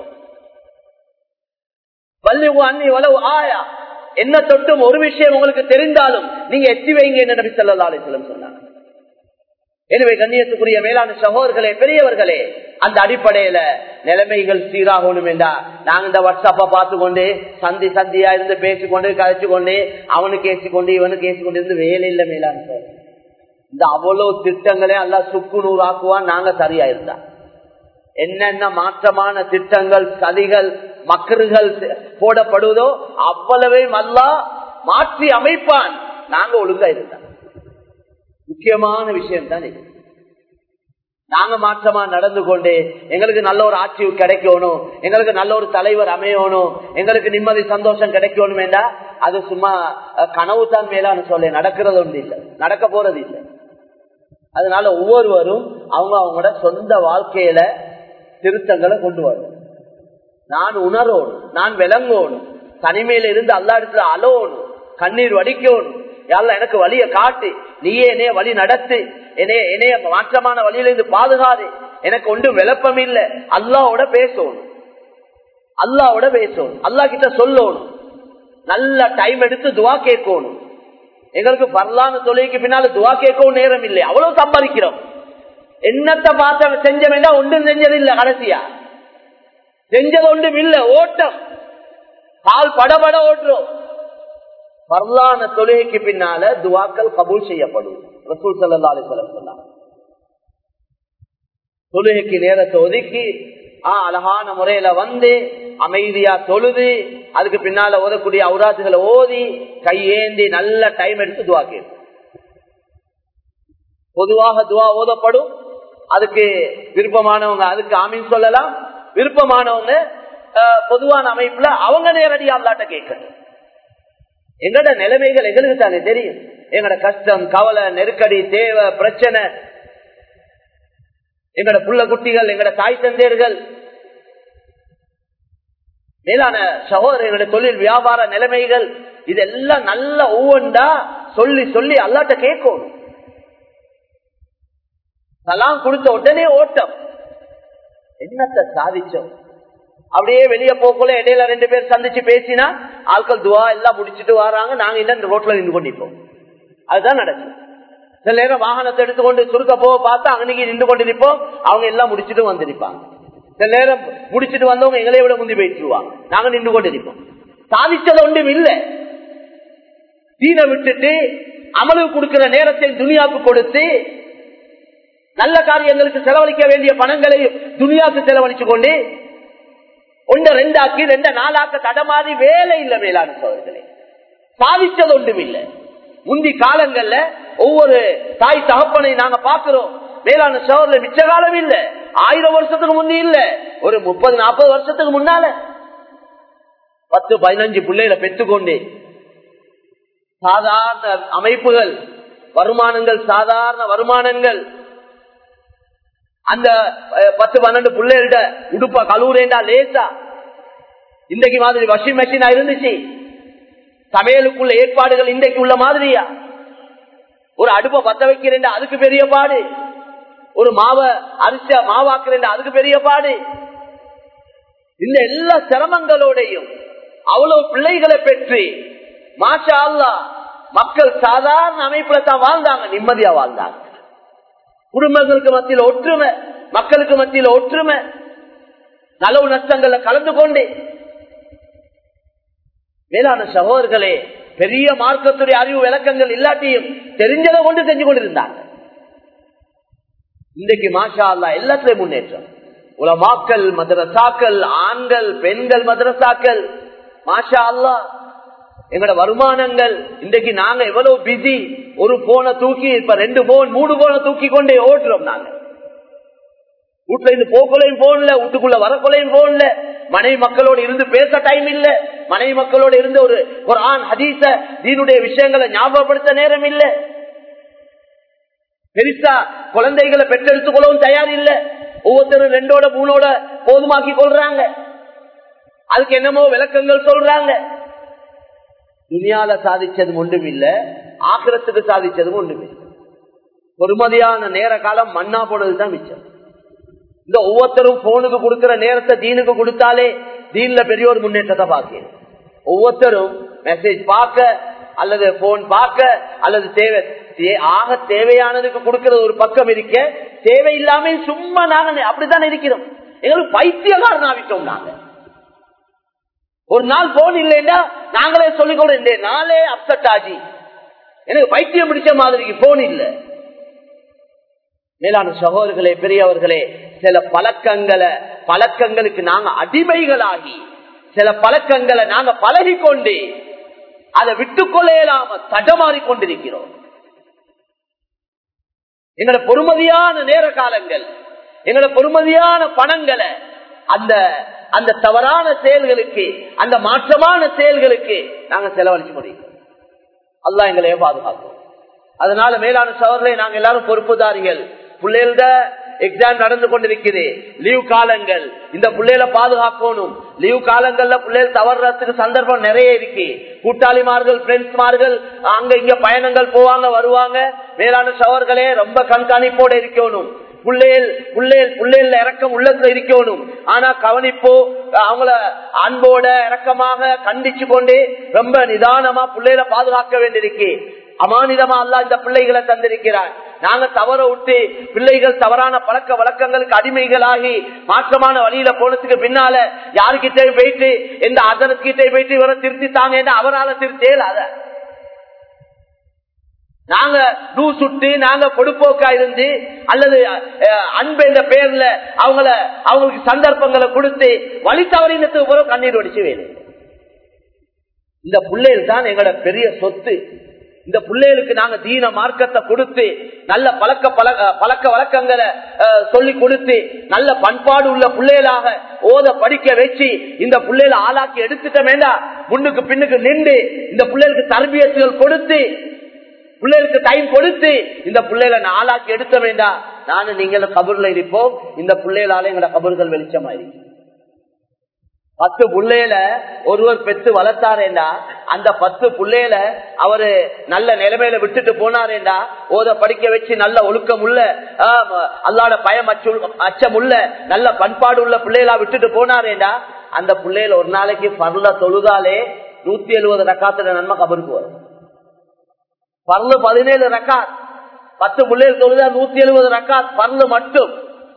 வல்லிவு அன்னி வலவு ஆயா, என்ன தொட்டும் ஒரு விஷயம் உங்களுக்கு தெரிந்தாலும் நீங்க எத்தி வைங்க என்று நபி ஸல்லல்லாஹு அலைஹி வஸல்லம் சொன்னாங்க. எனவே கண்ணியத்துக்குரிய மேலான சகோதரர்களே, பெரியவர்களே, அந்த அடிப்படையில நிலைமைகள் சீராகணும் என்றா நாங்க இந்த வாட்ஸ்அப்ப பார்த்து கொண்டு சந்தியா இருந்து பேசிக்கொண்டு கழிச்சு கொண்டு அவனுக்கு ஏசிக்கொண்டு இவனுக்கு ஏசிக்கொண்டு இருந்து வேலை இல்லை. மேலான இந்த அவ்வளவு திட்டங்களே அல்லாஹ் சுக்குநூறு ஆக்குவான் நாங்க சரியா இருந்தா. என்னென்ன மாற்றமான திட்டங்கள், சதிகள், மக்கர்கள் போடப்படுவதோ அவ்வளவையும் அல்லாஹ் மாற்றி அமைப்பான் நாங்க ஒழுங்கா இருந்தா. முக்கியமான விஷயம் தான் இது. நாங்க மாற்றமா நடந்து கொண்டு எங்களுக்கு நல்ல ஒரு ஆட்சி கிடைக்கணும், எங்களுக்கு நல்ல ஒரு தலைவர் அமையணும், எங்களுக்கு நிம்மதி சந்தோஷம் கிடைக்கணும் என்றா அது சும்மா கனவு தான் மேலான சொல்ல, நடக்கிறது ஒன்று இல்லை, நடக்க போறது இல்லை. அதனால ஒவ்வொருவரும் அவங்களோட சொந்த வாழ்க்கையில திருத்தங்களை கொண்டு வரணும். நான் உணரணும், நான் விளங்கணும், தனிமையில இருந்து அல்லா இடத்துல அலோணும், கண்ணீர் வடிக்கணும். யாரெல்லாம் எனக்கு வழிய காட்டு, நீயே என்னைய வழி நடத்து, என்னைய மாற்றமான வழியில இருந்து பாதுகாது, எனக்கு ஒன்றும் விளப்பம் இல்லை. அல்லாவோட பேசணும், அல்லாவோட பேசணும், அல்லா கிட்ட சொல்லணும், நல்ல டைம் எடுத்து துவா கேட்கணும். எங்களுக்கு பரலான தொழிலுக்கு பின்னால துவா கேட்கவும் நேரம் இல்லை, அவ்வளவு சம்பாதிக்கிறோம். என்னத்தை பார்த்த செஞ்ச வேண்டாம், ஒன்றும் செஞ்சது இல்லை, கடைசியா செஞ்சது ஒன்றும் இல்லை, ஓட்டம் கால் படபட ஓட்டுறோம். பரலான தொழுகைக்கு பின்னால துவாக்கள் கபூல் செய்யப்படும். ரசூல் ஸல்லல்லாஹு அலைஹி வஸல்லம் சொன்னாங்க, தொழுகைக்கு நேரத்தை ஒதுக்கி அழகான முறையில வந்து அமைதியா தொழுது அதுக்கு பின்னால ஓதக்கூடிய அவுராத்துகளை ஓதி கையேந்தி நல்ல டைம் எடுத்து துவா கேட்கும். பொதுவாக துவா ஓதப்படும், அதுக்கு விருப்பமானவங்க அதுக்கு ஆமீன் சொல்லலாம், விருப்பமானவங்க பொதுவான அமைப்புல அவங்க நேரடியா அல்லாஹ்ட்ட கேட்கணும். எங்கட நிலைமைகள் எங்களுக்கு தானே தெரியும், எங்கட கஷ்டம், கவலை, நெருக்கடி, தேவை, பிரச்சனை, எங்கட புள்ள குட்டிகள், எங்கட தாய் தந்தையர்கள், மேலான சகோதரர்களுடைய தொழில் வியாபார நிலைமைகள், இதெல்லாம் நல்ல ஒவ்வொன்றா சொல்லி சொல்லி அல்லாஹ்ட்ட கேட்கணும். சலாம் கொடுத்த உடனே ஓட்டம், என்னத்தை சாதிச்சோம். அப்படியே வெளியே போக்குள்ள இடையில 2 பேர் சந்திச்சு பேசினா ஆட்கள் துவா எல்லாம் முடிச்சுட்டு வராங்க, நாங்க இந்த ரோட்ல நின்று கொண்டிருப்போம். அதுதான் நடக்கும். சில நேரம் வாகனத்தை எடுத்துக்கொண்டு சுருக்க போக பார்த்தா அன்னைக்கு நின்று கொண்டிருப்போம், அவங்க எல்லாம் முடிச்சுட்டு வந்திருப்பாங்க. சில நேரம் முடிச்சுட்டு வந்தவங்க எங்களை விட முந்தி போயிட்டுருவாங்க, நாங்க நின்று கொண்டிருப்போம். சாதிச்சது ஒன்றும் இல்லை. தீனை விட்டுட்டு அமலுக்கு கொடுக்கிற நேரத்தை துனியாவுக்கு கொடுத்து நல்ல காரியங்களுக்கு செலவழிக்க வேண்டிய பணங்களை துனியாவுக்கு செலவழிச்சு கொண்டு 1-2 ஆக்கி 2-4 ஆக்க தடமாறி வேலை இல்லை. மேலான சோதர்களே, சாதிச்சது ஒன்றும் இல்லை. முந்தி காலங்கள்ல ஒவ்வொரு தாய் தகப்பனை நாங்க பாக்குறோம். மேலான சோதரில் மிச்ச காலம் இல்ல, 1000 வருஷத்துக்கு முந்தி இல்ல, ஒரு 30-40 வருஷத்துக்கு முன்னால 10-15 பிள்ளைகளை பெற்றுக்கொண்டு சாதாரண அமைப்புகள், வருமானங்கள், சாதாரண வருமானங்கள், அந்த 10-12 பிள்ளைகிட்ட உடுப்பா கழுவுறேண்டா லேசா. இன்றைக்கு மாதிரி வாஷிங் மெஷினா இருந்துச்சு, சமையலுக்குள்ள ஏற்பாடுகள் இன்றைக்கு உள்ள மாதிரியா. ஒரு அடுப்பை பத்த வைக்கிறேன் அதுக்கு பெரிய பாடு, ஒரு அரிசியா மாவாக்குறேன் அதுக்கு பெரிய பாடு. இந்த எல்லா சிரமங்களோடையும் அவ்வளவு பிள்ளைகளை பெற்று மாஷா அல்லாஹ் மக்கள் சாதாரண அமைப்புல தான் வாழ்ந்தாங்க, நிம்மதியா வாழ்ந்தாங்க. குடும்பங்களுக்கு மத்தியில் ஒற்றுமை, மக்களுக்கு மத்தியில் ஒற்றுமை, நலவு நஷ்டங்கள்ல கலந்து கொண்டு. மேலான சகோதரர்களே, பெரிய மார்க்கத்துடைய அறிவு விளக்கங்கள் இல்லாட்டியும் தெரிஞ்சதை கொண்டு செஞ்சு கொண்டிருந்தாங்க. இன்றைக்கு மாஷா அல்லாஹ் எல்லாத்திலையும் முன்னேற்றம். உலமாக்கள், மதரசாக்கள், ஆண்கள் பெண்கள் மதரசாக்கள், மாஷா அல்லாஹ். எங்களோட வருமானங்கள் இன்றைக்கு நாங்க எவ்வளவு பிஸி, ஒரு போனை தூக்கி இப்ப 2 போன் 3 போனை தூக்கி கொண்டே ஓட்டுறோம். நாங்க வீட்டுல இருந்து போக்கொலையும் போகல, வீட்டுக்குள்ள வரக்கொலையும் போகல, மனைவி மக்களோடு இருந்து பேச டைம் இல்ல, மனைவி மக்களோடு இருந்து ஒரு குர்ஆன் ஹதீஸ தீனுடைய விஷயங்களை ஞாபகப்படுத்த நேரம் இல்ல, பெருசா குழந்தைகளை பெற்றெடுத்துக் கொள்ளவும் தயார் இல்ல, ஒவ்வொருத்தரும் 2 3 போதுமாக்கி கொள்றாங்க, அதுக்கு என்னமோ விளக்கங்கள் சொல்றாங்க. துனியால சாதிச்சது ஒன்றும் இல்ல, ஆகிரத்துக்கு சாதிச்சதும் ஒன்றும் இல்லை. பொறுமதியான நேர காலம் மண்ணா போனதுதான் மிச்சம். இந்த ஒவ்வொருத்தரும் போனுக்கு கொடுக்கிற நேரத்தை தீனுக்கு கொடுத்தாலே தீன்ல பெரிய ஒரு முன்னேற்றத்தை பார்க்கிறேன். ஒவ்வொருத்தரும் மெசேஜ் பார்க்க அல்லது போன் பார்க்க அல்லது ஆக தேவையானதுக்கு கொடுக்கிற ஒரு பக்கம் இருக்க, தேவையில்லாம சும்மா நாங்க அப்படித்தான் இருக்கிறோம். எங்களுக்கு பைத்தியக்காரன் ஆகிட்டோம். நாங்க ஒரு நாள் போன் இல்லைன்னா நாங்களே சொல்லிக்கொள்ள நாளே அப்செட் ஆகி எனக்கு பைத்தியம் பிடிச்ச மாதிரி போன் இல்லை. மேலான சகோதரர்களே, பெரியவர்களே, சில பழக்கங்களுக்கு நாங்க அடிமைகளாகி, சில பழக்கங்களை நாங்க பழகிக்கொண்டு அதை விட்டுக்கொள்ளாம தடமாறி கொண்டிருக்கிறோம். எங்களோட பொறுமதியான நேர காலங்கள், எங்களோட பொறுமதியான பணங்களை அந்த தவறான செயல்களுக்கு, அந்த மாற்றமான செயல்களுக்கு நாங்க செலவழிச்சு முடியும். அல்லாஹ் எங்களையே பாதுகாக்கும். அதனால மேலான சகோதரர்களே, நாங்க எல்லாரும் பொறுப்புதாரிகள். பிள்ளைகள எக்ஸாம் நடந்து கொண்டிருக்குது, லீவ் காலங்கள், இந்த பிள்ளைகளை பாதுகாக்கணும். லீவ் காலங்கள்ல பிள்ளைகள் தவறுறதுக்கு சந்தர்ப்பம் நிறைய இருக்கு. கூட்டாளிமார்கள், பிரெண்ட்ஸ்மார்கள் அங்க இங்க பயணங்கள் போவாங்க வருவாங்க. மேலான சகோதரர்களே, ரொம்ப கண்காணிப்போட இருக்கணும். பிள்ளைகள் இறக்கம் உள்ளத்துல இருக்கணும். ஆனா கவனிப்போ அவங்கள அன்போட இறக்கமாக கண்டிச்சு கொண்டே ரொம்ப நிதானமா பிள்ளைகளை பாதுகாக்க வேண்டியிருக்கு. அமானிதமா அல்லாஹ் இந்த பிள்ளைகளை தந்திருக்கிறார். நாங்க தவற விட்டு பிள்ளைகள் தவறான பழக்க வழக்கங்களுக்கு அடிமைகளாகி மாற்றமான வழியில போனதுக்கு பின்னால யாருக்கிட்டே போயிட்டு எந்த அதனத்துக்கிட்டே போயிட்டு இவரை திருத்தித்தாங்க அவரால் திருத்தேலாத. நாங்க சுட்டு நாங்க பொடுப்போக்கா இருந்து அல்லது அன்பு என்ற பெயர்ல அவங்களுக்கு சந்தர்ப்பங்களை கொடுத்து வழி தவறினத்துக்கு பிறகு கண்ணீர் வடிச்சு வேணும். இந்த பிள்ளைகள் தான் எங்களோட பெரிய சொத்து. இந்த பிள்ளைகளுக்கு நாங்க தீன மார்க்கத்தை கொடுத்து நல்ல பழக்க வழக்கங்களை சொல்லி கொடுத்து நல்ல பண்பாடு உள்ள பிள்ளைகளாக ஓத படிக்க வச்சு இந்த பிள்ளைகளை ஆளாக்கி எடுத்துட்ட வேண்டாம். முன்னுக்கு பின்னுக்கு நின்று இந்த பிள்ளைகளுக்கு தர்பியத்துகள் கொடுத்து பிள்ளைகளுக்கு டைம் கொடுத்து இந்த பிள்ளைகளை ஆளாக்கி எடுத்த வேண்டாம். நானும் நீங்களும் கபூர்ல இருப்போம். இந்த பிள்ளைகளால எங்களோட கபூர்கள் வெளிச்சமாயிருக்கு. 10 பிள்ளைகளை ஒருவர் பெற்று வளர்த்தாரேண்டா அந்த 10 பிள்ளைகளை அவரு நல்ல நிலைமையில விட்டுட்டு போனாரேண்டா, ஓத படிக்க வச்சு நல்ல ஒழுக்கம் உள்ள அல்லாஹ்வுடைய பயம் அச்சம் உள்ள நல்ல பண்பாடு உள்ள பிள்ளைகளா விட்டுட்டு போனாரேண்டா, அந்த பிள்ளைகள் ஒரு நாளைக்கு பர்ல தொழுதாலே 170 ரக்காத்துல நன்மை கபருக்கு வரும். பர்ல 17 ரக்காத், 10 பிள்ளைகள் தொழுதா 170 ரக்காத் பர்ல மட்டும்.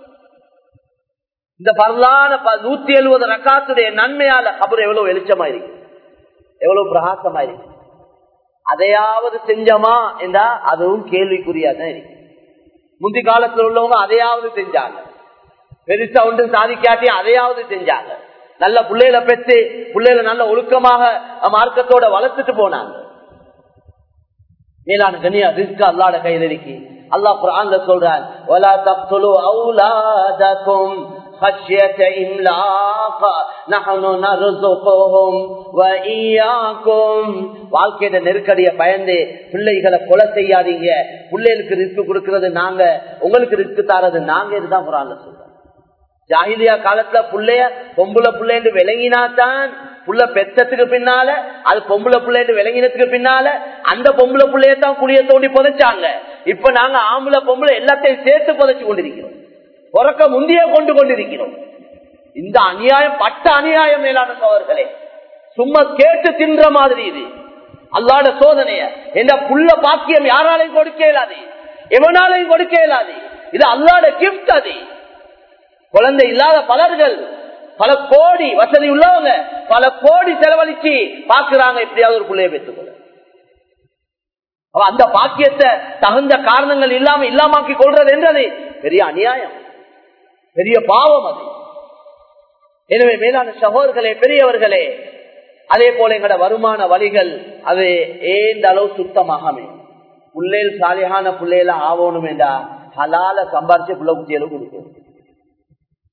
இந்த பரலான 170 ரக்காத்துடைய நன்மையால கபர் எவ்வளவு வெளிச்சமாயிருக்கு, எவ்வளவு பிரகாசமாயிருக்கு. அதையாவது செஞ்சமா என்றா அதுவும் கேள்விக்குறியாதான் இருக்கு. முந்தி காலத்தில் உள்ளவங்க அதையாவது செஞ்சாங்க, பெருசா ஒன்று சாதிக்காட்டி அதையாவது செஞ்சாங்க. நல்ல பிள்ளைகளை பெற்று பிள்ளைகளை நல்ல ஒழுக்கமாக மார்க்கத்தோட வளர்த்துட்டு போனாங்க. மேலான கண்ணியா ரிஸ்க் அல்லாஹ்வுடைய கையில் இருக்கு. அல்லாஹ் குர்ஆன்ல சொல்றான், வலா தக்துலு அவுலாதகும் خشية إملاق نحن نرزقهم وإياكم. வாழ்க்கையில நெருக்கடிய பயந்து பிள்ளைகளை கொலை செய்யாதீங்க. பிள்ளைகளுக்கு ரிஸ்க் கொடுக்கிறது நாங்க, உங்களுக்கு ரிஸ்க் தாரது நாங்க. இதுதான் குர்ஆன்ல சொல்றோம். ஜாஹிலியா காலத்துல பிள்ளைய பொம்புல பிள்ளைன்னு விளங்கினாத்தான் புள்ள பெத்தத்துக்கு பின்னால அது பொம்புல பிள்ளைன்னு விளங்கினதுக்கு பின்னால அந்த பொம்புல பிள்ளையத்தான் குழிய தோண்டி புதைச்சாங்க. இப்ப நாங்க ஆம்புல பொம்புல எல்லாத்தையும் சேர்த்து புதைச்சு கொண்டிருக்கிறோம், பிறக்க முந்திய கொண்டிருக்கிறோம். இந்த அநியாயம் பட்ட அநியாயம் மேலான சகோதரர்களே, சும்மா கேட்டு தின்ற மாதிரி இது அல்லாஹ்வுடைய சோதனைய. இந்த புள்ள பாக்கியம் யாராலையும் கொடுக்க இயலாது, எவனாலையும் கொடுக்க இயலாது. இது அல்லாஹ்வுடைய கிஃப்ட். அது குழந்தை இல்லாத பலர்கள் பல கோடி வசதி உள்ளவங்க பல கோடி செலவழிச்சு பாக்குறாங்க எப்படியாவது ஒரு பிள்ளைய பெற்றுக்கொள்ள. அந்த பாக்கியத்தை தகுந்த காரணங்கள் இல்லாமக்கி கொள்றது என்றது பெரிய அநியாயம், பெரிய பாவம் அது. எனவே மேலான சகோதரர்களே, பெரியவர்களே, அதே போல எங்களோட வருமான வழிகள் அது ஏந்த அளவு சுத்தமாக பிள்ளைகள் சாலியான பிள்ளைகள ஆகணும் என்றா ஹலால சம்பாரிச்சு புள்ள குட்டிகளும் கொடுக்கும்.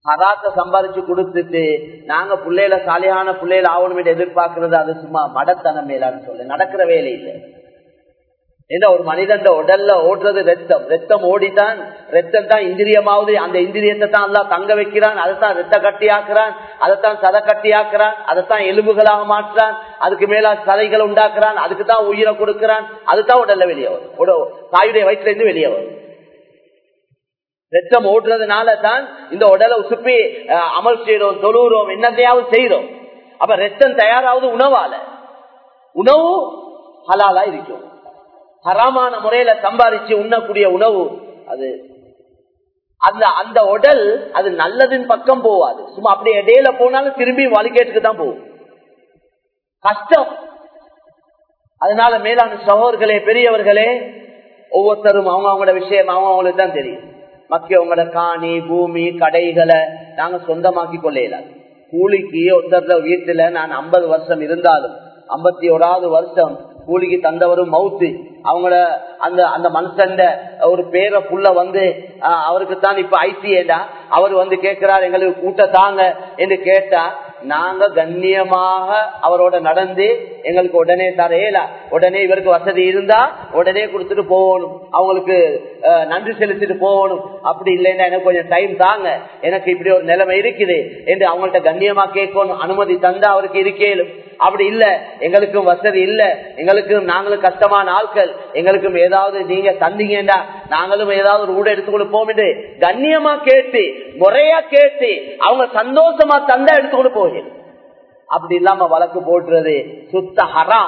ஹராத்த சம்பாதிச்சு கொடுத்துட்டு நாங்க பிள்ளைல சாலியான பிள்ளைல ஆகணும் எதிர்பார்க்கறது அது சும்மா மடத்தனம் மேலான்னு சொல்ல நடக்கிற வேலை இல்லை. ஏன்னா ஒரு மனிதன் உடல்ல ஓடுறது ரத்தம் ஓடித்தான், ரத்தம் தான் இந்திரியமாவது, அந்த இந்திரியத்தை தான் எல்லாம் தங்க வைக்கிறான், அதைத்தான் ரத்த கட்டி ஆக்குறான், அதைத்தான் சதை கட்டி ஆக்குறான், அதைத்தான் எலும்புகளாக மாற்றான், அதுக்கு மேல சதைகளை உண்டாக்குறான், அதுக்கு தான் உயிரை கொடுக்கிறான், அதுதான் உடல்ல வெளியே வரும், தாயுடைய வயிற்றுல இருந்து வெளியே வரும். ரத்தம் ஓடுறதுனால தான் இந்த உடலை உசுப்பி அமல் செய்யறோம், தொழுகிறோம், என்னத்தையாவது செய்யறோம். அப்ப ரத்தம் தயாராவது உணவால, உணவு ஹலாலா இருக்கும். ஹராமான முறையில சம்பாதிச்சு உண்ணக்கூடிய உணவு அது அந்த உடல் அது நல்லதின் பக்கம் போவாது. சும்மா அப்படியே இடையில போனாலும் திரும்பி வழிகேட்டுக்கு தான் போகும், கஷ்டம். அதனால மேலான சகோதரர்களே, பெரியவர்களே, ஒவ்வொருத்தரும் அவங்களோட விஷயம் அவங்களுக்கு தான் தெரியும். மக்களோட காணி பூமி கடைகளை நாங்க சொந்தமாக்கி கொள்ளலாம். கூலிக்கு ஒருத்தர் வீட்டுல நான் 50 வருஷம் இருந்தாலும் 51வது வருஷம் கூலிக்கு தந்தவரும் மவுத்து, அவங்களோட அந்த மனுஷன் ஒரு பேரை புள்ள வந்து அவருக்கு தான் இப்ப ஐசிஏடா அவர் வந்து கேட்கிறார் எங்களுக்கு கூட்ட தாங்க என்று கேட்டா, நாங்க கண்ணியமாக அவரோட நடந்து எங்களுக்கு உடனே தரையல, உடனே இவருக்கு வசதி இருந்தா உடனே கொடுத்துட்டு போகணும், அவங்களுக்கு நன்றி செலுத்திட்டு போகணும். அப்படி இல்லைன்னா எனக்கு கொஞ்சம் டைம் தாங்க, எனக்கு இப்படி ஒரு நிலைமை இருக்குது என்று அவங்கள்ட்ட கண்ணியமா கேட்கணும். அனுமதி தந்தா அவருக்கு இருக்கேலும். அப்படி இல்ல, எங்களுக்கும் வசதி இல்ல, எங்களுக்கும் நாங்களும் கஷ்டமான ஆட்கள், எங்களுக்கும் ஏதாவது நீங்க தந்தீங்கன்னா நாங்களும் ஏதாவது ஒரு ஊட எடுத்துக்கொண்டு போவோம் என்று கண்ணியமா கேட்டு முறையா கேட்டு அவங்க சந்தோஷமா தந்தா எடுத்துக்கொண்டு போக. அப்படி இல்லாம வழக்கு போடுறது சுத்த ஹராம்.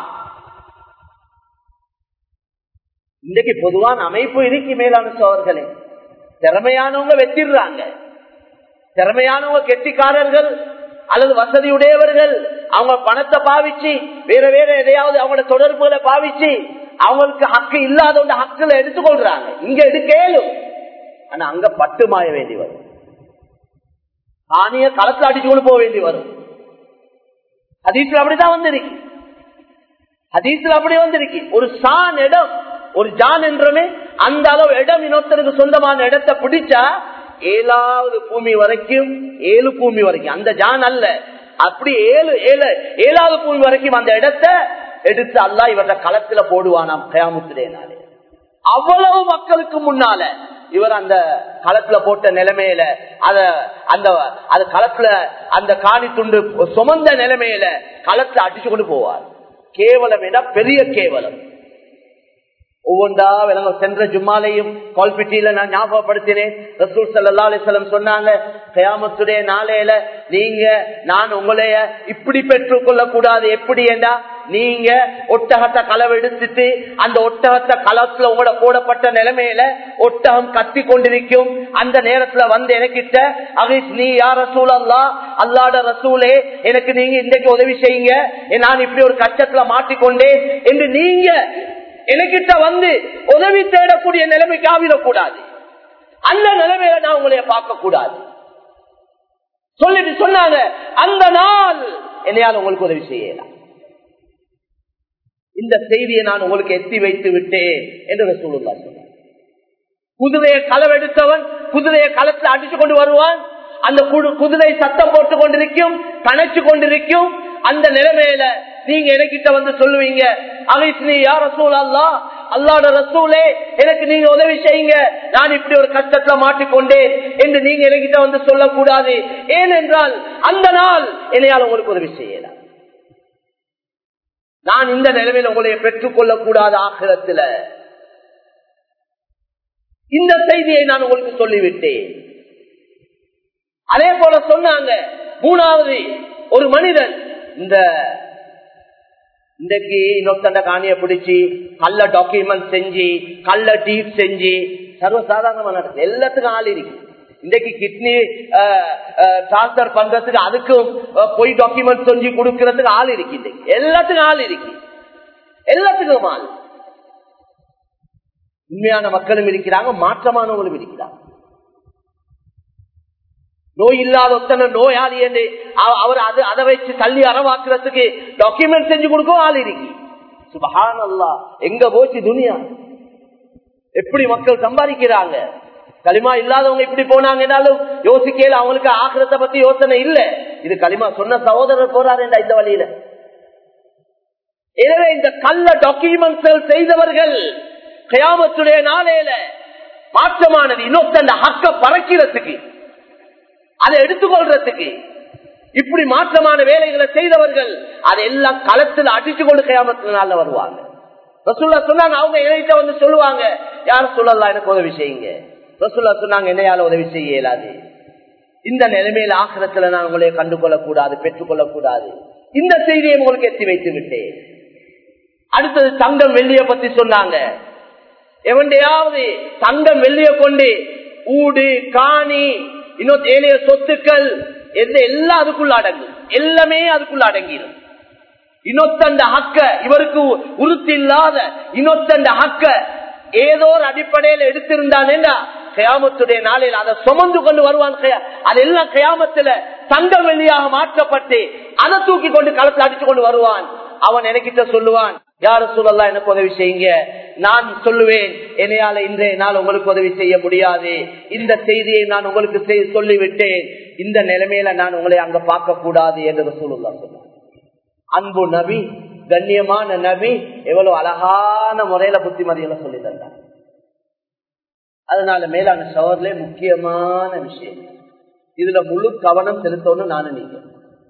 இன்றைக்கு பொதுவான அமைப்பு இருக்கு மேலான சோழர்களே. திறமையானவங்க வெற்றிடுறாங்க, திறமையானவங்க கெட்டிக்காரர்கள் அல்லது வசதியுடையவர்கள் அவங்க பணத்தை பாவிச்சு வேற வேற எதையாவது அவங்களோட தொடர்புகளை பாவிச்சு அவங்களுக்கு ஹக்கு இல்லாத ஹக்குல எடுத்துக்கொள்றாங்க. இங்க எடுக்கலும், ஆனா அங்க பட்டு மாய வேண்டி வரும், ஆணிய களத்துல அடிச்சு கொண்டு போக வேண்டி வரும். ஹதீஸ்ல அப்படிதான் வந்திருக்கு, ஹதீஸ்ல அப்படி வந்திருக்கு. ஒரு சான் இடம், ஒரு ஜான் என்றுமே அந்த அளவு இடம் இன்னொருத்தருக்கு சொந்தமான இடத்தை பிடிச்சா 7வது பூமி வரைக்கும், 7 பூமி வரைக்கும் அந்த ஜான் அல்ல, அப்படி 7வது பூமி வரைக்கும் அந்த இடத்தை எடுத்து அல்லாஹ் இவர களத்துல போடுவானாம் கியாமத்துடைய நாளே. அவ்வளவு மக்களுக்கு முன்னால இவர் அந்த களத்துல போட்ட நிலைமையில அந்த களத்துல அந்த காணி துண்டு சுமந்த நிலைமையில களத்துல அடிச்சு கொண்டு போவார். கேவலம் என பெரிய கேவலம். ஒவ்வொன்றா விளங்க. சென்ற ஜும்மாலையும் கால்பிட்டியில நான் ஞாபகப்படுத்தினேன். ரசூல் ஸல்லல்லாஹு அலைஹி வஸல்லம் சொன்னாங்க, கியாமத்துடைய நாளையில நீங்க நான் உங்களைய இப்படி பெற்றுக் கொள்ள கூடாது. எப்படி என்றா, நீங்க ஒட்டகத்தை களவு எடுத்துட்டு அந்த ஒட்டகத்தை களத்துல உங்களோட போடப்பட்ட நிலைமையில ஒட்டகம் கத்தி கொண்டிருக்கும். அந்த நேரத்துல வந்து எனக்கிட்ட நீ யார் ரசூலல்லாஹ், அல்லாஹ்வுடைய ரசூலே, எனக்கு நீங்க இன்றைக்கு உதவி செய்யுங்க, நான் இப்படி ஒரு கஷ்டத்துல மாட்டிக்கொண்டேன் என்று நீங்க எனக்கிட்ட வந்து உதவி தேடக்கூடிய நிலைமைக்கு ஆவிடக்கூடாது. அந்த நிலைமையில நான் உங்களைய பார்க்க கூடாது சொல்லிட்டு சொன்னாங்க, அந்த நாள் என்னையால் உங்களுக்கு உதவி செய்யலாம். இந்த செய்தியை நான் உங்களுக்கு எத்தி வைத்து விட்டேன் என்று ரசூலுல்லாஹ் சொன்னார். குதிரையை களவெடுத்தவன் குதிரையை களத்தில் அடிச்சு கொண்டு வருவான். அந்த குதிரை சத்தம் போட்டுக் கொண்டிருக்கும், கணச்சு கொண்டிருக்கும். அந்த நிலைமையில நீங்க எனக்கிட்ட வந்து சொல்லுவீங்க, அலிஸ்னி யா ரசூலல்லாஹ், அல்லாஹ்வுடைய ரசூலே, எனக்கு நீங்க உதவி செய்யுங்க, நான் இப்படி ஒரு கஷ்டத்துல மாட்டிக்கொண்டேன் என்று நீங்க எனக்கிட்ட வந்து சொல்லக்கூடாது. ஏனென்றால் அந்த நாள் என்னையால் உங்களுக்கு உதவி செய்யலாம். நான் இந்த நிலைமையில உங்களை பெற்றுக் கொள்ள கூடாது. ஆகிரத்துல இந்த செய்தியை நான் உங்களுக்கு சொல்லிவிட்டேன். அதே போல சொன்னாங்க, 3வது ஒரு மனிதன் இன்றைக்கு இன்னொருத்தண்ட காணிய பிடிச்சி கள்ள டாக்குமெண்ட் செஞ்சு கள்ள டீப் செஞ்சு சர்வசாதாரணமா நடக்குது. எல்லாத்துக்கும் ஆள் இருக்கு. இன்றைக்கு கிட்னி டிரான்ஸ்பர் பண்றதுக்கு அதுக்கும் பொய் டாக்குமெண்ட் செஞ்சு கொடுக்கறதுக்கு ஆள் இருக்கு. இன்றைக்கு எல்லாத்துக்கும் ஆள் இருக்கு, எல்லாத்துக்கும் ஆள். உண்மையான மக்களும் இருக்கிறாங்க, மாற்றமானவங்களும் இருக்கிறாங்க. நோய் இல்லாத ஒத்தனை நோயாளி என்று அவர் அதை வச்சு தள்ளி அறவாக்குறதுக்கு டாக்குமெண்ட் செஞ்சு கொடுக்கும் ஆள் இருக்கு. சுப்ஹானல்லாஹ், எங்க போச்சு துனியா? எப்படி மக்கள் சம்பாதிக்கிறாங்க? களிமா இல்லாதவங்க இப்படி போனாங்கன்னாலும் யோசிக்கல, அவங்களுக்கு ஆகிரத்தை பத்தி யோசனை இல்ல. இது களிமா சொன்ன சகோதரர் போறாருண்டா இந்த வழியில. எனவே இந்த கள்ள டாக்குமெண்ட்ஸ் செய்தவர்கள் கியாமத்துடைய நாளையில மாற்றமானது இன்னொருத்த ஹக்க பறக்கிறதுக்கு, அதை எடுத்துக்கொள்றதுக்கு இப்படி மாற்றமான வேலைகளை செய்தவர்கள் அதெல்லாம் களத்தில் அடிச்சு கொண்டு கியாமத்து நாள்ல வருவாங்க. ரசூலுல்லாஹ் சொன்னாங்க, அவங்க என்கிட்ட வந்து சொல்லுவாங்க, யார் சொல்லலாம் எனக்கு உதவி செய்யுங்க. ரசூலுல்லாஹ் சொன்னாங்க, என்னையால உதவி செய்ய இயலாது. இந்த நிலைமையில ஆகிரத்துல நான் உங்களை கண்டுகொள்ள கூடாது, பெற்றுக்கொள்ள கூடாது. இந்த செய்தியை உங்களுக்கு எத்தி வைத்து விட்டேன். அடுத்தது தங்கம் வெள்ளிய பத்தி சொன்னாங்க. எவண்டையாவது தங்கம் வெள்ளிய கொண்டு ஊடு காணி இன்னொரு ஏனைய சொத்துக்கள் எல்லாம் அதுக்குள்ள அடங்கும், எல்லாமே அதுக்குள்ள அடங்கிடும். இன்னொத்தண்ட ஹக்க இவருக்கு உறுத்தி இல்லாத இன்னொத்தண்ட ஹக்க ஏதோ ஒரு அடிப்படையில் எடுத்திருந்தானேண்டா கியாமத்துடைய நாளில் அதை சுமந்து கொண்டு வருவான். அதெல்லாம் கியாமத்துல தங்கம் வெள்ளியாக மாற்றப்பட்டு அதை தூக்கி கொண்டு களத்தில் அடிச்சு கொண்டு வருவான். அவன் எனக்கிட்ட சொல்லுவான், யார் ரசூலல்லாஹ் எனக்கு உதவி செய்யுங்க. நான் சொல்லுவேன், என்னையால இன்றைய நாள் உங்களுக்கு உதவி செய்ய முடியாது, இந்த செய்தியை நான் உங்களுக்கு சொல்லிவிட்டேன், இந்த நிலைமையில நான் உங்களை அங்க பார்க்க கூடாது என்று ரசூலுல்லாஹ் சொன்னார். அன்பு நபி, கண்ணியமான நபி எவ்வளவு அழகான முறையில புத்திமதிகளை சொல்லி தந்தார். அதனால மேலான சகோதரர்களே, முக்கியமான விஷயம் இதுல முழு கவனம் செலுத்தணும். நானும் நீங்க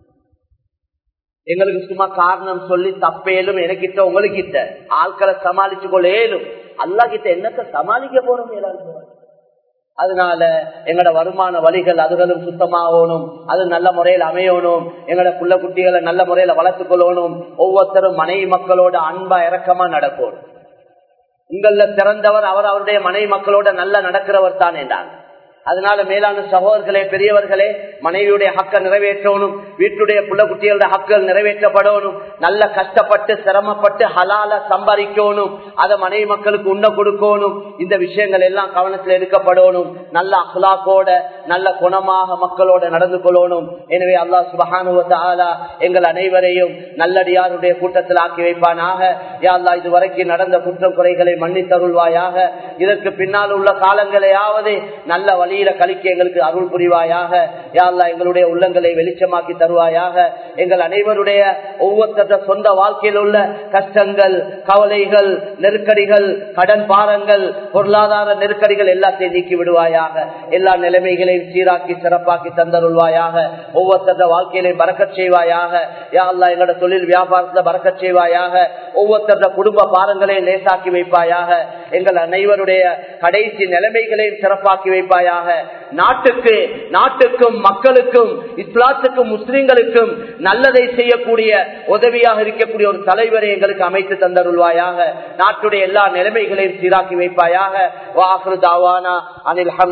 எங்களுக்கு சும்மா காரணம் சொல்லி தப்பேலும் எனக்கிட்ட உங்களுக்கிட்ட ஆட்களை சமாளிச்சு கொள்ள ஏலும், அல்லாஹ் கிட்ட என்னத்தை சமாளிக்க போறோம் மேலான. அதனால எங்கட வருமான வழிகள் அதுகளும் சுத்தமாகணும், அது நல்ல முறையில் அமையணும். எங்கட புள்ள குட்டிகளை நல்ல முறையில வளர்த்துக் கொள்ளணும். ஒவ்வொருத்தரும் மனைவி மக்களோட அன்பா இறக்கமா நடக்கணும். உங்கள திறந்தவர் அவர் அவருடைய மனைவி மக்களோட நல்லா நடக்கிறவர் தான் என்றாங்க. அதனால மேலான சகோதரர்களே, பெரியவர்களே, மனைவியுடைய ஹக்க நிறைவேற்றணும், வீட்டுடைய புள்ள குட்டிகளுடைய ஹக்கள் நிறைவேற்றப்படணும். நல்ல கஷ்டப்பட்டு சிரமப்பட்டு ஹலால சம்பாதிக்கணும், அதை மனைவி மக்களுக்கு உண்ண கொடுக்கணும். இந்த விஷயங்கள் எல்லாம் கவனத்தில் எடுக்கப்படணும். நல்ல அஹ்லாக்கோட நல்ல குணமாக மக்களோட நடந்து கொள்ளணும். எனவே அல்லாஹ் சுப்ஹானஹு வ தஆலா எங்கள் அனைவரையும் நல்லடியாருடைய கூட்டத்தில் ஆக்கி வைப்பானாக. யா அல்லாஹ், இதுவரைக்கும் நடந்த குற்றம் குறைகளை மன்னித்தருள்வாயாக. இதற்கு பின்னால் உள்ள காலங்களையாவது நல்ல வழி கலிக்க எங்களுக்கு அருள் புரிவாயாக. யா அல்லாஹ், எங்களுடைய உள்ளங்களை வெளிச்சமாக்கி தருவாயாக. எங்கள் அனைவருடைய ஒவ்வொருத்தர சொந்த வாழ்க்கையில் உள்ள கஷ்டங்கள், கவலைகள், நெருக்கடிகள், கடன் பாரங்கள், பொருளாதார நெருக்கடிகள் எல்லாத்தையும் நீக்கி விடுவாயாக. எல்லா நிலைமைகளையும் சீராக்கி சிறப்பாக்கி தந்தருள்வாயாக. ஒவ்வொருத்தர வாழ்க்கையிலையும் பறக்கச் செய்வாயாக. யா அல்லாஹ், எங்களோட தொழில் வியாபாரத்துல பறக்கச் செய்வாயாக. ஒவ்வொருத்தர குடும்ப பாரங்களையும் லேசாக்கி வைப்பாயாக. எங்கள் அனைவருடைய கடைசி நிலைமைகளையும் சிறப்பாக்கி வைப்பாயாக. நாட்டுக்கும் மக்களுக்கும் இஸ்லாத்துக்கும் முஸ்லிம்களுக்கும் நல்லதை செய்யக்கூடிய உதவியாக இருக்கக்கூடிய ஒரு தலைவரை எங்களுக்கு அமைத்து தந்தருள்வாயாக. நாட்டுடைய எல்லா நிலைமைகளையும் சீராக்கி வைப்பாயாக.